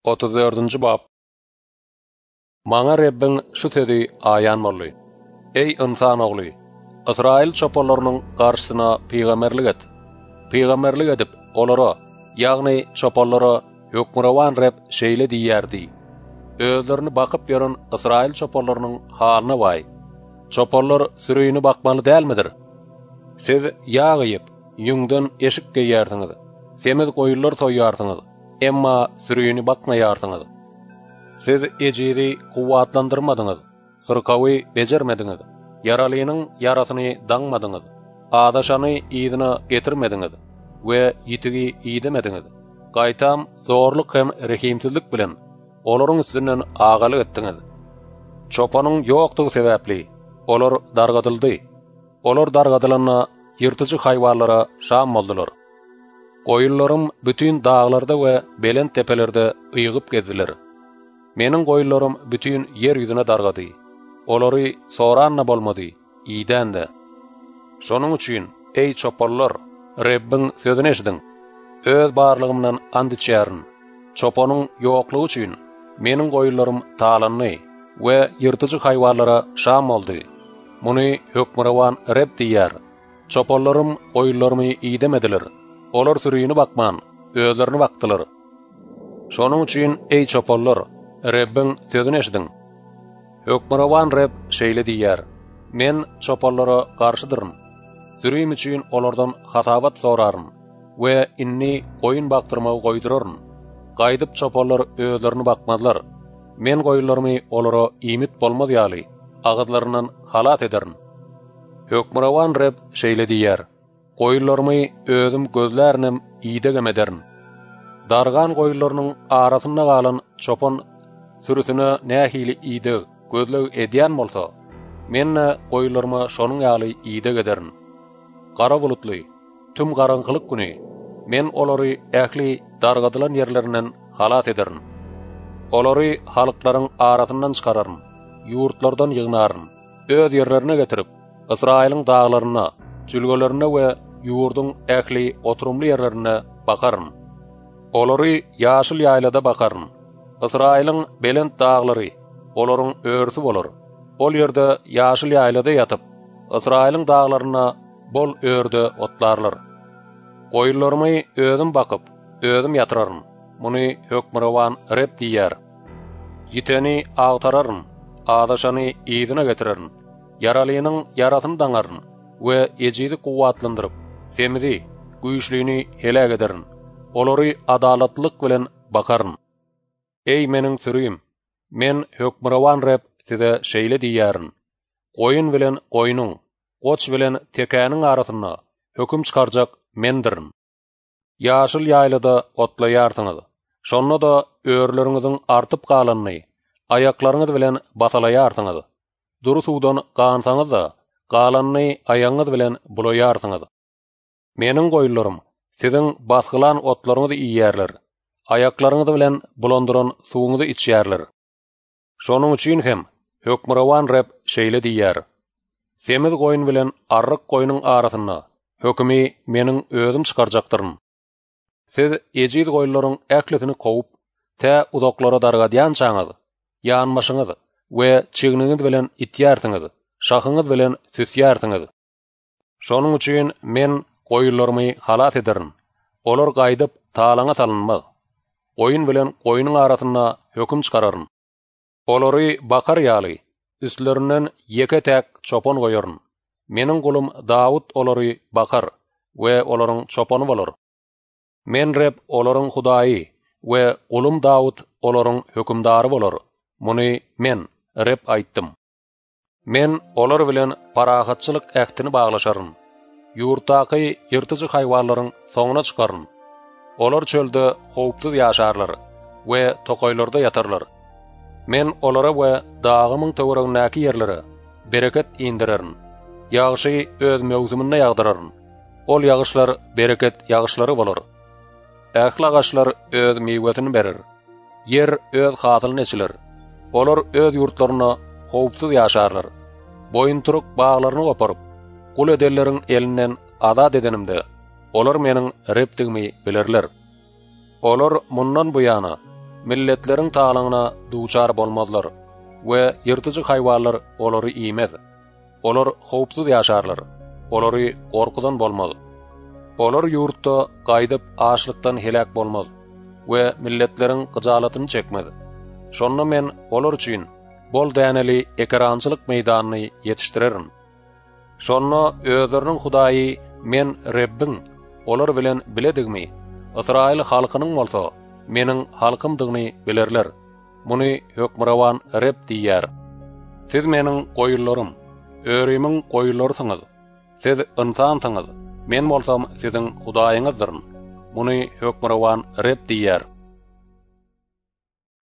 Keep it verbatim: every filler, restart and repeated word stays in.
otuz dördünji bab. Maňa Rebbin şu sözi aýan boldy. Ey insan ogly, Israil çopalarynyň garşysyna peýgamberlik et. Peýgamberlik edip olara, ýagny çopalara hökmürawan Rebb şeýle diýýärdi. Özlerini bakyp ýören Israil çopalarynyň halyna baý. Çopalar sürüýini bakmaly dälmidir? Siz ýagyp, ýüňden eşik geýärsiňiz. Semiz goýullar soýýarsyňyz. Emma sürüýini bakmaýarsyňyz. Siz ejiri kuwatlandyrmadyňyz, gyrkawy bejermediňiz, yaralynyň yarasyny daňmadyňyz, adaşany ýygyna getirmediňiz we ýitigi ýydemediňiz. Gaýtam zorluk hem rehimsizlik bilen olaryň üstünden agalyk etdiňiz. Çopanyň ýokdugy sebäpli olar dargadyldy. Olar dargadylanna ýyrtyjy haýwanlara şam boldular. Goýullarym bütün dağlarda we belen tepelerde ýygyp gezdiler. Meniň goýullarym bütün ýer ýüzüne dargady. Olary soranna bolmady, ýýdände. Şonuň üçin ey çopallar, Rebbin sözüni eşidiň. Öz barlygymdan and içärin. Çopanyň ýoklugy üçin meniň goýullarym talanny we ýyrtyjy haýwanlara şam boldy. Muny hökmürawan Rebb diýär. Çopallarym goýullarymy ýydemediler. Olar sürüýini bakman, özlerini baktylar. Şonuň üçin ey çopallar, Rebbin sözüni eşidiň. Hökmürawan Rebb şeýle diýär: Men çopallara garşydyryn. Sürüýim üçin olardan hatabat soraryn we inni goýun baktyrmagy goýduraryn. Gaýdyp çopallar özlerini bakmadylar. Men goýullarymy olara ýmit bolmady ýaly, agydlaryndan halat ederin. Hökmürawan Rebb şeýle diýär: Goýullarmy özüm gözlärinem ýydegem ederin. Dargan goýullarynyň arasynda galan çopan sürüsine nähili ýydy gözleg edýän bolsa, men goýullarıma şonuň ýaly ýydeg ederin. Gara bulutly, tüm garaňkylyk güni men olary ähli dargadylan ýerlerinden halat ederin. Olary halklaryň arasyndan çykararyn, ýurtlardan ýygnaryn, öz ýerlerine getirip, Israiliň daglaryna, jülgelerine we ýurdun ähli oturumly ýerlerine bakaryn. Olary ýaşyl ýaýlada bakaryn. Israiliň belent daglary olaryň örsü bolar. Ol ýerde ýaşyl ýaýlada ýatyp, Israiliň daglaryna bol örde otlarlar. Goýullarmy özüm bakyp, özüm ýatyraryn. Muny hökmürawan Rebb diýär. Ýiteni agtararyn, adaşany ýygyna getireryn. Yaralynyň yarasyny daňaryn we ejidi kuwatlandyryp, semizi, güýçlüni helak ederin. Olary adalatlyk bilen bakaryn. Ey meniň sürüýim, men hökmürawan Rebb size şeýle diýärin. Goýun bilen goýunyň, goç bilen tekäniň arasyna höküm çykarjak mendirin. Ýaşyl ýaýlada otlaýarsyňyz. Şonda da örleriňiziň artyp galanyny aýaklaryňyz bilen basalaýarsyňyz. Duru suwdan gansaňyz da galanyny aýaňyz bilen bulaýarsyňyz. Meniň goýullarym siziň basgylan otlaryňyzy iýýärler. Aýaklaryňyz bilen bulandyran suwuňyzy içýärler. Şonuň üçin hem hökmürawan Rebb şeýle diýär: Semiz goýun bilen arryk goýunyň arasyna hökümi meniň özüm çykarjaktyryn. Siz ejiz goýullaryň ählisini kowup, tä uzaklara dargadýan çaňyz, ýanmaşyňyz we çigniňiz bilen itýärsiňiz, şahyňyz bilen süsýärsiňiz. Şonuň üçin men goýullarmy halat ederin. Olar gaýdyp talaňa salynmaz. Goýun bilen goýunyň arasyna höküm çykararyn. Olary bakar ýaly, üstlerinden ýeke täk çopan goýaryn. Meniň gulum Dawud olary bakar we olaryň çopany bolar. Men Rebb olaryň Hudaýy we gulum Dawud olaryň hökümdary bolar. Muny men Rebb aýtdym. Men olar bilen parahatçylyk ähtini baglaşaryn. Ýurtdaky ýyrtyjy haýwanlaryň soňuna çykaryn. Olar çölde howpsuz ýaşarlar we tokoýlarda ýatarlar. Men olara we dağymyň töweregindäki ýerlere bereket indirerin. Ýağşy öz mewsumynda ýagdyraryn. Ol ýagyşlar bereket ýagyşlary bolar. Ähli agaçlar öz mewwesini berer. Yer öz hasylyny içiler. Olar öz ýurtlaryna howpsuz ýaşarlar. Boýunturuk baglaryny goparyp, kul edenleriň elinden azat edenimde olar meniň Rebbdigimi bilerler. Olar mundan bu yana milletlerin tağlanına duçar bolmadylar we ýyrtyjy haýwanlar olary iýmez. Olar howpsuz ýaşarlar. Olary gorkudan bolmaz. Olar ýurtda gaýdyp açlykdan helak bolmaz we milletleriň gyjalatyny çekmez. Şonda men olar üçin bol däneli ekrançylyk meýdanyny ýetişdirerim. Şonda özleriniň Hudaýy men Rebbim olar bilen biledigmi? Israil halkynyň bolsa, meniň halkymdygyny bilerler. Muny hökmrawan Reb diýär. Siz meniň goýullarym, örümiň goýullarysyňyz. Siz insansyňyz. Men bolsam siziň Hudaýyňyzdyr. Muny hökmrawan Reb diýär.